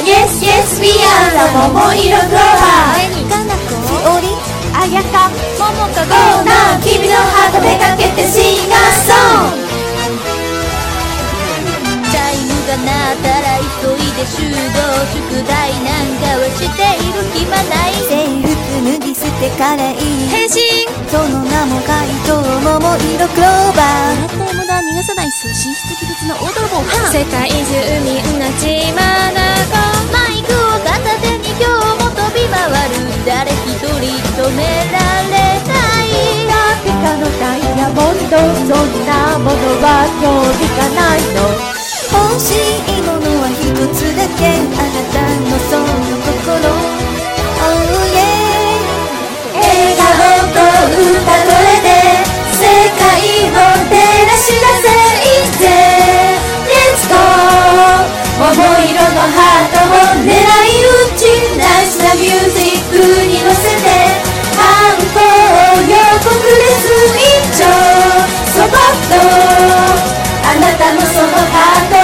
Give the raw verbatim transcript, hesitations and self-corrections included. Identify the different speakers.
Speaker 1: Yes yes we are 桃色クローバー
Speaker 2: かなこしおりあやかももか
Speaker 1: ゴーナー君のハートめかけてシンガーソング
Speaker 2: チャイムが鳴ったら急いで集合宿題なんかはしている暇ない制服脱ぎ捨てからいい変身その名も怪盗桃色クローバー絶対無駄逃がさないそう神出鬼没の大泥棒
Speaker 3: 世界中みんな血まなこ
Speaker 2: マイクを片手に今日も飛び回る誰一人止められないピカピカのダイヤモンドそんなものは興味がないの欲しいものは一つだけあなたのその心 Oh yeah
Speaker 1: 笑顔と歌声で世界を照らし出せいいぜ Let's go 桃色のハートを狙い撃ちナイスなミュージックに乗せて犯行予告です一丁そぼっとあなたのそのハート